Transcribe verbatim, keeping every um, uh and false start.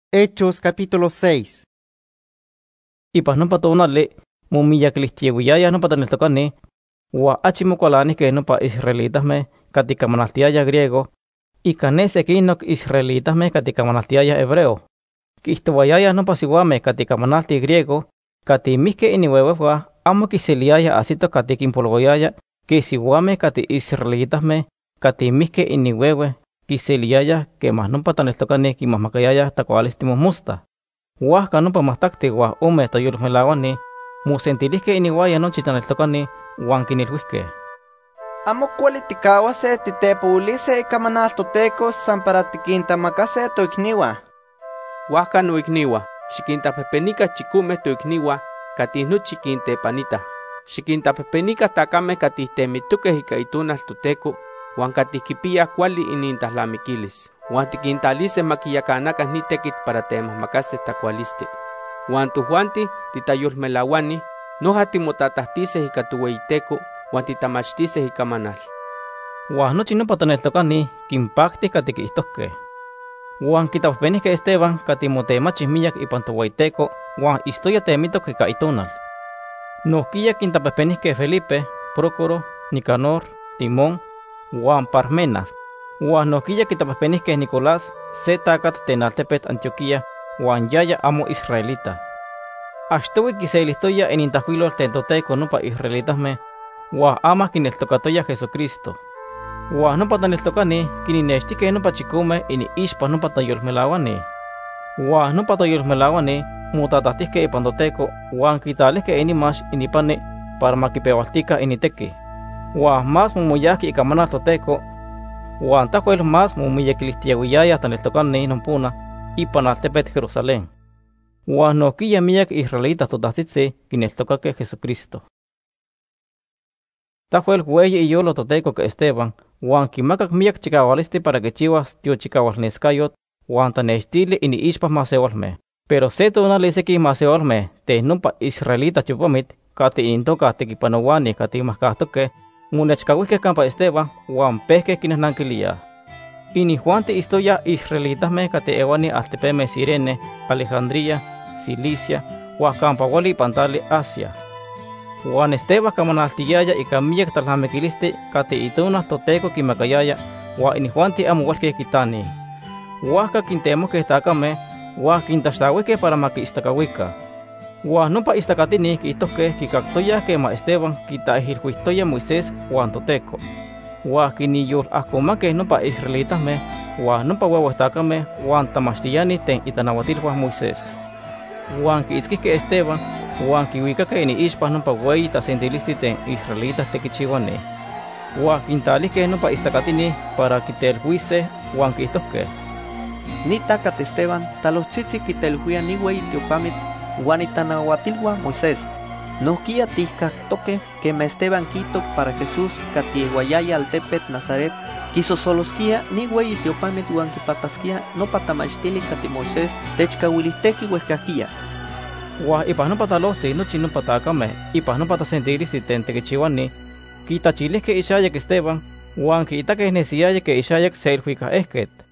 Hechos capítulo seis. Ipas nopa tonali momiyakilihtieuiyayah nopa taneltokani, ua achi mokualanih keh nopa israelitahmeh katikamanaltiayah griego, ika ne sekinok israelitahmeh katikamanaltiayah hebreo. Kihtowayayah nopa siuameh katikamanaltih griego, katimihkeh iniueueuah amo kiseliayah asito katikinpolauayaya keh siuameh kati israelitahmeh katimihkeh iniueueh kiseliayah kemah nopa taneltokani kimahmakayayah takualistih mohmostah. Huahka nopa mahtakti ua ome toyolmelauani mosentilihkeh iniuaya nochi taneltokani uan kinilhuihkeh: Amo kuali tikauase titepouliseh ikamanal Toteco san para tikintamakaseh toikniuah. Huahka noikniuah, xikintapehpenikah chikomeh toikniuah katih nochi kintepanitah. Xikintapehpenikah takameh katih temitokeh ika itonal Toteco huan katih kipiyah kuali inintlahlamikilis, huan tikintaliseh makiyakanakan ni tekitl para temahmakaseh takualistih. Huan tojuantih titayolmelauani noja timotatahtiseh ika toweyiteco huan titamachtiseh ikamanal. Huan nochi nopa taneltokani kinpaktih katih kiihtohkeh. Huan kitapehpenihkeh Esteban katih motemachih miyak ipan toweyiteco huan istoya temitok ika itonal. Nohquiya kintapehpenihkeh Felipe, Prócoro, Nicanor, Timón, huan Parmenas. Huan nohquiya kitapehpenihkeh Nicolás, se tacatl ten altepetl Antioquía, huan yaya amo israelita. Achtohui kiselihtoya inintahkuilol ten Toteco nopa israelitahmeh, huan amah kineltokatoyah Jesucristo. Huan nopa taneltokani kininextihkeh nopa chikomeh iniixpa nopa toyolmelauani. Huan nopa toyolmelauani motatahtisqueh ipan Toteco huan quitalihqueh inimax inipani para makipeualtikah initeki. Huan más momoyahki ikamanal Toteco, huan tahuel más momiyekilihtiauiyayah taneltokani nompuna ipan altepetl Jerusalén. Huan nohquiya miyak israelitah totahtzitzi kineltokakeh Jesucristo. Tahuel ueyi iyolo Toteco ke Esteban, huan kimakak miyak chikaualistih para kichiuas tiochikaualneskayotl huan tanextili iniixpa maseualmeh. Pero se tonali seki maseualmeh teh nopa israelita chopamit katih inintokah tekipanouanih katih mahkahtokeh, monechkauihkeh kampa Esteban huan pehkeh kinahnanquiliyah. Inihuanti istoyah israelitahmeh katih ewanih altepemeh Cirene, Alejandría, Cilicia, huan kampa uali ipan tali Asia. Huan Esteban kamanaltiyaya ika miyak tlalnamikilistih katih itonal Toteco kimakayaya, huan inihuanti amo ualkeh kitanih. Huahka kintemohkeh takameh huan kintaxtauihkeh para makiistakauikah. Huan nopa istakatinih kiihtohkeh kikaktoyah kemah Esteban kitaihilhuihtoya Moisés huan Toteco. Huan kiniyolahkomakeh nopa israelitahmeh huan nopa ueuehtakameh huan tamachtiyanih ten itanauatilhuan Moisés. Huan kiitzkihkeh Esteban huan kiuikakeh iniixpa nopa ueyi tlasentilistih ten israelitas tekichiuanih. Huan kintalihkeh nopa istakatinih para kitelhuiseh huan kiihtohkeh: Ni tacat Esteban talochtzitzi kitelhuia ni ueyi tiopamit huan itanauatilhuan Moisés. Nohquiya tihcahtokeh quemah Esteban quitok para Jesús katih uayaya altepetl Nazaret quisosolosquia ni ueyi tiopamit huan kipatasquia nopa tamachtili katih Moisés techcauilihteki uehcaquiya. Huan ipan nopa talohtzi nochi nopa takameh ipan nopa tlasentilistih ten tekichiuanih kitachilihkeh ixayak Esteban huan kiitakeh nesiyaya ke ixayak se ilhuicah ehketl.